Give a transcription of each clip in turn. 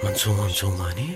من تو منی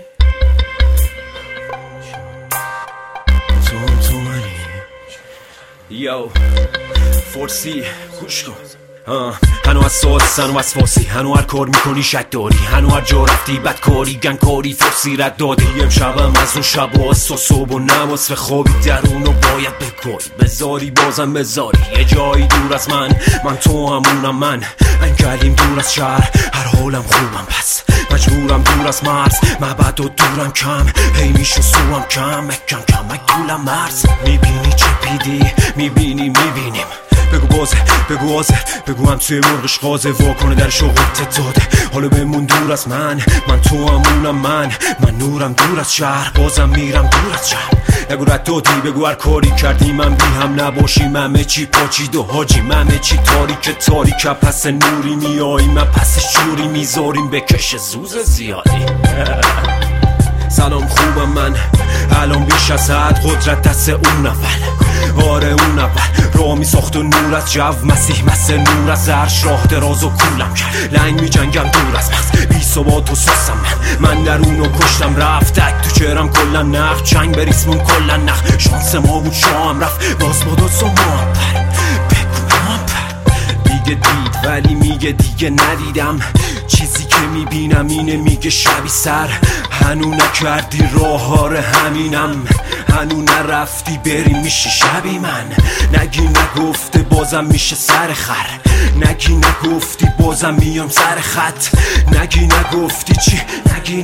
تو منی یو فورسی گوش کن هنو از ساس هنو از فاسی هنو هر کار میکنی شک داری هنو هر جا رفتی بدکاری گنکاری فرسی رد دادی امشبم از اون شب و از صبح و نماز به خوابی درونو باید بکاری بذاری بازم بذاری یه جایی دور از من تو همونم من انگلیم دور از شهر هر حالم خوبم پس مجبورم دور از مرز مبعد و دورم کم هی میشو سوام کم کم گولم مرز میبینی چه بیدی میبینیم بگو بازه بگو آزه بگو هم توی مرغش غازه واکنه در شغلت داده حالا بمون دور از من تو همونم من نورم دور از شهر بازم میرم دور از شهر نگو رد دادی بگو هر کاری کردی من بی هم نباشیم همه چی پاچید و حاجیم همه چی تاریک پس نوری میایی من پس شوری میذاریم بکش زوز زیادی سلام خوبم من الان بیش از حد قدرت دست اون اول آره اون اول راه می ساخت و نور از جو مسیح مثل نور از عرش راه دراز و کولم کرد لنگ می جنگم دور از مغز بی ثبات و ساسم من در اونو کشتم رفت تک تو چهرم کلا نخ چنگ بریسمون کلا نخ شانس ما بود شام رفت باز ما داد سو ما پر بگو ما پر میگه دید ولی میگه دیگه ندیدم چیزی که میبینم اینه میگه شبی سر هنو نکردی راهاره همینم هنو نرفتی بریم میشی شبی من نگی نگفته بازم میشه سر خر نگی نگفتی بازم میام سر خط نگی نگفتی چی نگی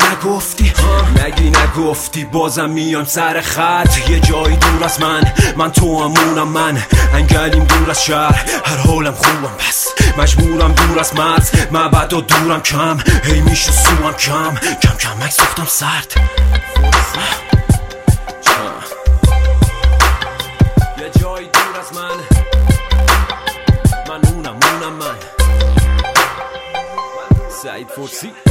نگفتی بازم میام سر خط یه جایی دور از من تو همونم من انگلیم دور از شهر هر حالم خوبم پس مجبورم دور از مرز مبعد و دورم کم هی میشه سوام کم مک ساختم سرد یه جایی دور از من اونم من سعید فورسی